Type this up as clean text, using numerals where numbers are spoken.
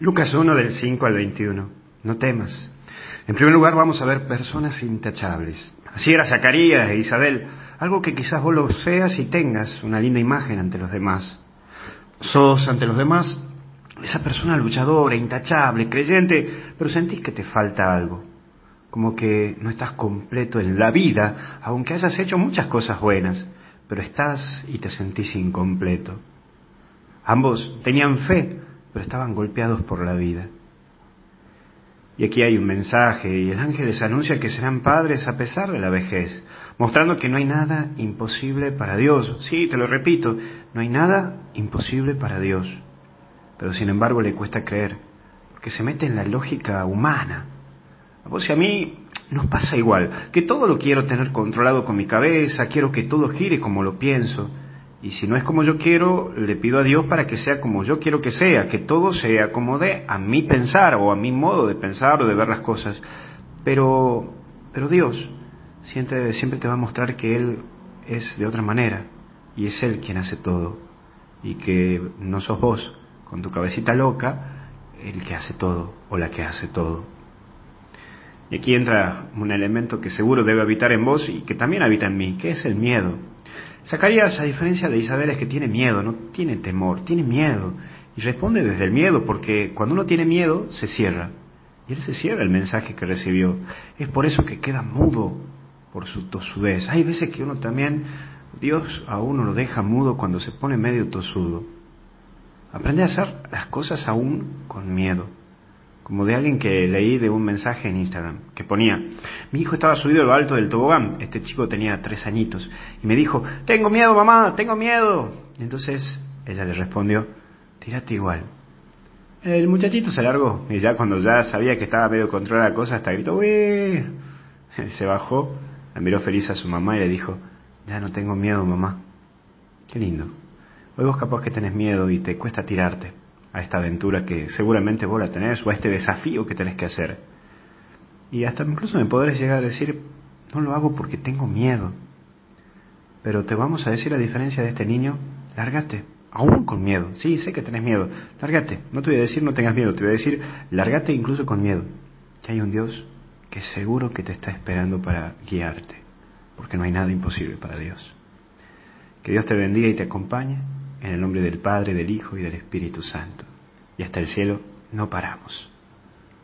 Lucas 1 del 5 al 21. No temas. En primer lugar vamos a ver personas intachables. Así era Zacarías e Isabel, algo que quizás vos lo seas y tengas una linda imagen ante los demás. Sos ante los demás esa persona luchadora, intachable, creyente, pero sentís que te falta algo. Como que no estás completo en la vida, aunque hayas hecho muchas cosas buenas, pero estás y te sentís incompleto. Ambos tenían fe, pero estaban golpeados por la vida. Y aquí hay un mensaje, y el ángel les anuncia que serán padres a pesar de la vejez, mostrando que no hay nada imposible para Dios. Sí, te lo repito, no hay nada imposible para Dios. Pero sin embargo le cuesta creer, porque se mete en la lógica humana. A vos y a mí nos pasa igual, que todo lo quiero tener controlado con mi cabeza, quiero que todo gire como lo pienso. Y si no es como yo quiero, le pido a Dios para que sea como yo quiero que sea, que todo se acomode a mi pensar o a mi modo de pensar o de ver las cosas. Pero Dios siempre te va a mostrar que Él es de otra manera y es Él quien hace todo y que no sos vos, con tu cabecita loca, el que hace todo o la que hace todo. Y aquí entra un elemento que seguro debe habitar en vos y que también habita en mí, que es el miedo. Zacarías, a diferencia de Isabel, es que tiene miedo, no tiene temor, tiene miedo. Y responde desde el miedo, porque cuando uno tiene miedo, se cierra. Y él se cierra el mensaje que recibió. Es por eso que queda mudo por su tosudez. Hay veces que uno también, Dios a uno lo deja mudo cuando se pone medio tosudo. Aprende a hacer las cosas aún con miedo. Como de alguien que leí de un mensaje en Instagram, que ponía: mi hijo estaba subido a lo alto del tobogán, este chico tenía 3 añitos, y me dijo: tengo miedo mamá, tengo miedo. Y entonces ella le respondió: tírate igual. El muchachito se largó, y ya cuando ya sabía que estaba medio controlada la cosa, hasta gritó: ¡uy! Se bajó, la miró feliz a su mamá y le dijo: ya no tengo miedo mamá. Qué lindo. Hoy vos capaz que tenés miedo y te cuesta tirarte a esta aventura que seguramente vos la tenés, o a este desafío que tenés que hacer. Y hasta incluso me podrás llegar a decir: no lo hago porque tengo miedo. Pero te vamos a decir, a diferencia de este niño: lárgate, aún con miedo. Sí, sé que tenés miedo, lárgate. No te voy a decir no tengas miedo, te voy a decir lárgate incluso con miedo. Que hay un Dios que seguro que te está esperando para guiarte, porque no hay nada imposible para Dios. Que Dios te bendiga y te acompañe, en el nombre del Padre, del Hijo y del Espíritu Santo. Y hasta el cielo no paramos.